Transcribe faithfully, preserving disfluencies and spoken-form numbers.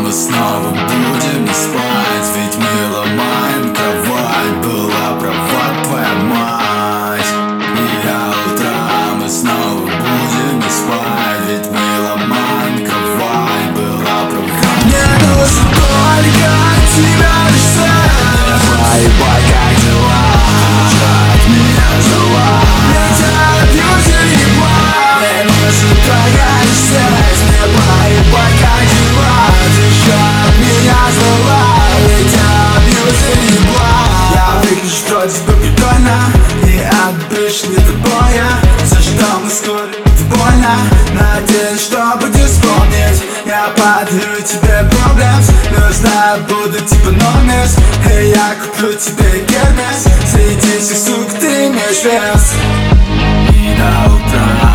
мы снова будем не спать, ведь мы ломаем кровать. Была права твоя мать. И до утра мы снова будем не спать, ведь мы ломаем кровать. Была права. Мне нужен только от тебя лишь секс. Давай, как дела? От меня зла. Ведь я абьюзер ебал. Мне нужен только лишь секс. Мне поебать, как дела? Ты от меня зла. Ведь я абьюзер ебал. Я выгляжу вроде бы прикольно, и обычно не тобой. Все, что мы скоро, это больно. Надеюсь, что будешь вспомнить. Я подарю тебе проблем, но знаю, буду типа номес. И я куплю тебе гермес. Среди всех сук ты имеешь вес. И до утра